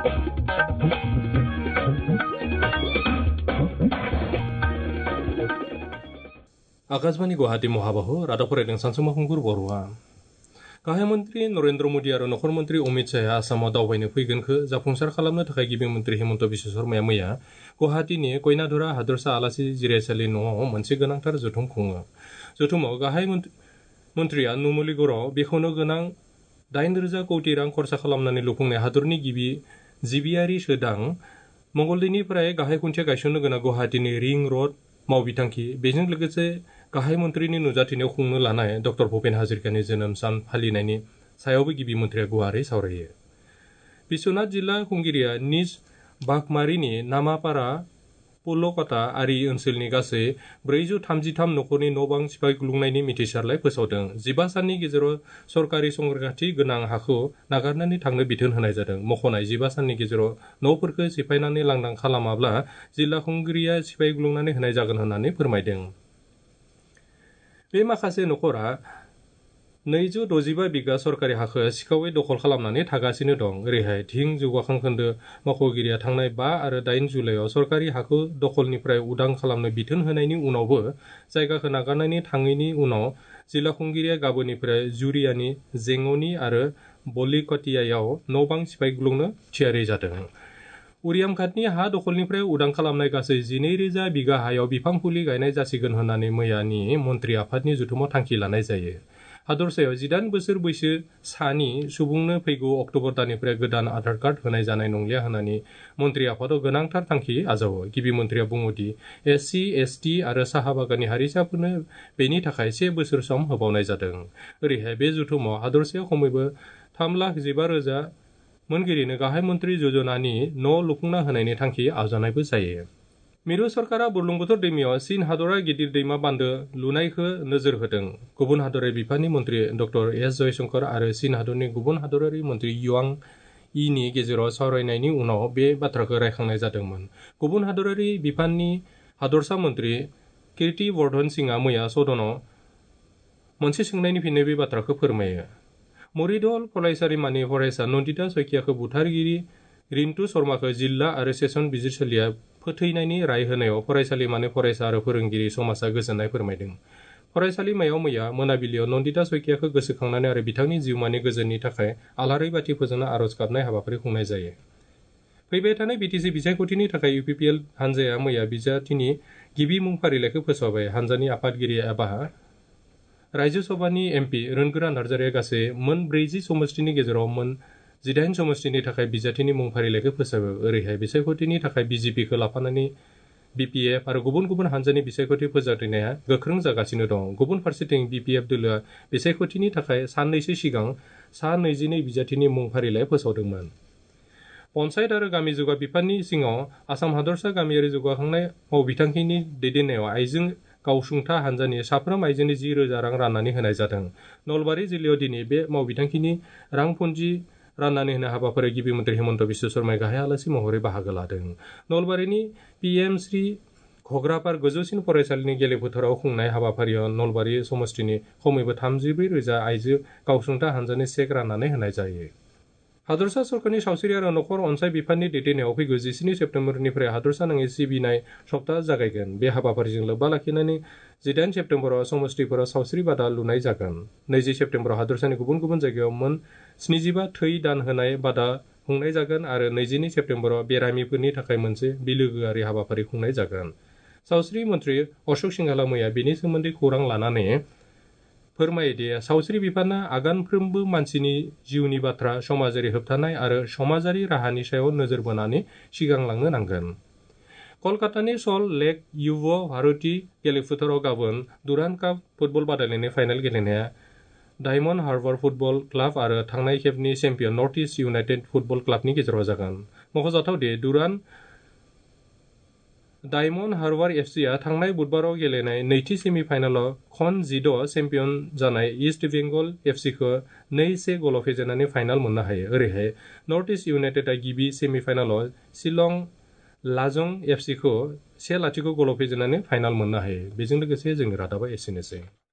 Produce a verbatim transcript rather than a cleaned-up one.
आकाशवाणी गुवाहाटी महाबाहु रादाब फरायदों सानसुमा खुंगुर बर'आ गाहाय मन्त्री नरेन्द्र मोदी आरो नखर मन्त्री अमित शाहआ आसामाव दावबायनो फैगोनखौ जाफुंसार खालामनो थाखाय गिबि मन्त्री हिमन्त बिश्व शर्माया मैया गुवाहाटीनि कयनाधुरा हादरसा आलासि जिरायसालि न'आव मोनसे गोनांथार जथुम खुङो। जथुमाव गाहाय मन्त्रिया नुमलीगड़आव बेखेवनो गोनां दाइन रोजा कौटि रां खरसा खालामनानै लुफुंनाय हादरनि गिबि जिबियारि सोदां मंगलदैनिफ्राय गाहाय खुन्थिया गायसननो गोनां गुवाहाटीनि रिं रड मावबिथांखि बेजों लोगोसे गाहाय मन्त्रिनि नुजाथिनायाव खुंनो लानाय डॉ भूपेन हाजरिकानि जोनोम सान फालिनायनि सायावबो गिबि मन्त्रिया गुवारै सावरायो। बिश्वनाथ जिल्ला खुंगिरिया निज बाघमारिनि नामापारा पुलकता आरि ओनसोलनि गासै ब्रैजौ थामजिथाम नखरनि न' बां सिफायग्लुंनायनि मिथिसारलाइ फोसावदों। जिबा साननि गेजेराव सरकारि संरैखाथि गोनां हाखौ नागारनानै थांनो बिथोन होनाय जादों। मख'नाय जिबा साननि गेजेराव न'फोरखौ सिफायनानै लांदां खालामाब्ला जिल्ला खुंगिरिया सिफायग्लुंनानै होनाय जागोन होननानै फोरमायदों। बे माखासे नखरा नैजौ दजिबा बिगा सरकारि हाखौ सिखावै दखल खालामनानै थागासिनो दं। ओरैहाय धिं जौगाखां खोन्दो मावख'गिरिया थांनाय बा आरो दाइन जुलाइआव सरकारि हाखौ दखलनिफ्राय उदां खालामनो बिथोन होनायनि उनावबो जायगाखौ नागारनानै थाङैनि उनाव जिल्ला खुंगिरिया गाबोननिफ्राय जुरियानि जेंग'नि आरो बलिकटियायाव न' बां सिफायग्लुंनो थियारि जादों। उरियामघाटनि हा दखलनिफ्राय उदां खालामनाय गासै जिनै रोजा बिगा हायाव बिफां फुलि गायनाय जासिगोन होननानै मैयानि मन्त्रि आफादनि जथुमाव थांखि लानाय जायो। हादरसायाव जिदाइन बोसोर बैसो सानि सुबुंनो फैगौ अक्ट'बर दाननिफ्राय गोदान आधार कार्ड होनाय जानाय नंलिया होननानै मन्त्रि आफादाव गोनांथार थांखि आजावो। गिबि मन्त्रिया बुङोदि एस सि एस टि आरो साहा बागाननि हारिसाफोरनो बेनि थाखाय से बोसोर सम होबावनाय जादों। ओरैहाय बे जथुमाव हादरसायाव खमैबो थाम लाख जिबा रोजा मोनगिरिनो गाहाय मन्त्रि यजनानि न' लुफुंना होनायनि थांखि आजावनायबो जायो। मिरु सरकारा बुरलुंबुथुर दैमायाव चीन हादरा गिदिर दैमा बान्दो लुनायखौ नोजोर होदों। गुबुन हादरारि बिफाननि मन्त्रि डक्टर एस जयशंकर आरो चीन हादरनि गुबुन हादरारि मन्त्रि युआं यीनि गेजेराव सावरायनायनि उनाव बे बाथ्राखौ रायखांनाय जादोंमोन। गुबुन हादरारि बिफाननि हादरसा मन्त्रि कीर्ति वर्धन सिंहआ मैया सदनाव मोनसे सोंनायनि फिननाय बे बाथ्राखौ फोरमायो। मरिदल फरायसालिमानि फरायसा नन्दिता सयखियाखौ बुथारगिरि रिन्टु शर्माखौ जिल्ला आरो सेसन बिजिरसालिया फोथैनायनि राय होनायाव फरायसालिमानि फरायसा आरो फोरोंगिरि समाजा गोजोननाय फोरमायदों। फरायसालिमायाव मैया मोनाबिलियाव नन्दिता सयखियाखौ गोसोखांनानै आरो बिथांनि जिउमानि गोजोननि थाखाय आलारि बाथि फोजोंना आरज गाबनाय हाबाफारि खुंनाय जायो। फैबाय थानाय बिटिसि बिसायख'थिनि थाखाय इउपिपिएल हानजाया मैया बिजाथिनि गिबि मुं फारिलाइखौ फोसावबाय। हानजानि आफादगिरि एबा रायजो सभानि एमपि रोनगोरा नार्जारिया गासै मोन ब्रैजि समष्टिनि गेजेराव मोन जिदाइन समष्टिनि थाखाय बिजाथिनि मुं फारिलाइखौ फोसावो। ओरैहाय बिसायख'थिनि थाखाय बिजेपिखौ लाफानानै बिपिएफ आरो गुबुन गुबुन हानजानि बिसायख'थि फोजावनाया गोख्रों जागासिनो दं। गुबुन फारसेथिं बिपिएफ दोलोआ बिसायख'थिनि थाखाय साननैसो सिगां सा नैजिनै बिजाथिनि मुं फारिलाइ फोसावदोंमोन। पन्चायत आरो गामि जौगा बिफाननि सिङाव आसाम हादरसा गामियारि जौगाखांनाय मावबिथांखिनि दैदेननायाव आइजो गावसुंथा हानजानि साफ्रोम आइजोनि जि रोजा रां राननानै होनाय जादों। नलबारि जिल्लायाव दिनै बे मावबिथांखिनि रांफुन्जि राननानै होनाय हाबाफारियाव गिबि मन्त्रि हिमन्त बिश्व शर्माया गाहाय आलासि महरै बाहागो लादों। नलबारिनि पिएम श्री घग्रापार गोजौसिन फरायसालिनि गेलेफोथाराव खुंनाय हाबाफारियाव नलबारि समष्टिनि खमैबो थामजिब्रै रोजा आइजो गावसुंथा हानजानि चेक राननानै होनाय जायो। हादरसा सरकारनि सावस्रि आरो नखर अनसाय बिफाननि दैदेननायाव फैगौ जिस्नि सेप्तेम्बरनिफ्राय हादरसा नाङै सिबिनाय सप्ता जागायगोन। बे हाबाफारिजों लोब्बा लाखिनानै जिदाइन सेप्तेम्बराव समष्टिफोराव सावस्रि बादा लुनाय जागोन। नैजि सेप्तेम्बराव हादरसानि गुबुन गुबुन जायगायाव मोन स्निजिबा थै दान होनाय बादा खुंनाय जागोन आरो नैजिनै सेप्तेम्बराव बेरामिफोरनि थाखाय मोनसे बिलोगोआरि हाबाफारि खुंनाय जागोन। सावस्रि मन्त्रि अशोक सिंहाला मैया बेनि सोमोन्दै खौरां लानानै फोरमायोदि सावस्रि बिफाना आगानफ्रोमबो मानसिनि जिउनि बाथ्रा समाजारि होबथानाय आरो समाजारि राहानि सायाव नोजोर बोनानै सिगांलांनो नांगोन। कलकातानि सल्ट लेक युव भारती गेलेफोथाराव गाबोन दुरान्ड काप फुटबल बादायलायनाय फाइनाल गेलेनाया डायमन्ड हार्बार फुटबल क्लाब आरो थांनाय खेबनि champion North East United football क्लाबनि गेजेराव जागोन। मख'जाथावदि दुरान्ड डायमन्ड हार्बार एफसिआ थांनाय बुधबाराव गेलेनाय नैथि सेमि फाइनालाव खन जिद' चेम्पियन जानाय इस्ट बेंगल एफसिखौ नै से गलाव फेजेननानै फाइनाल मोननो हायो। ओरैहाय नर्थ इस्ट इउनाइटेडआ गिबि सेमि फाइनालाव शिलं लाजं एफसिखौ से लाथिख' गलाव फेजेननानै फाइनाल मोननो हायो। बेजों लोगोसे जोंनि रादाबा एसेनोसै।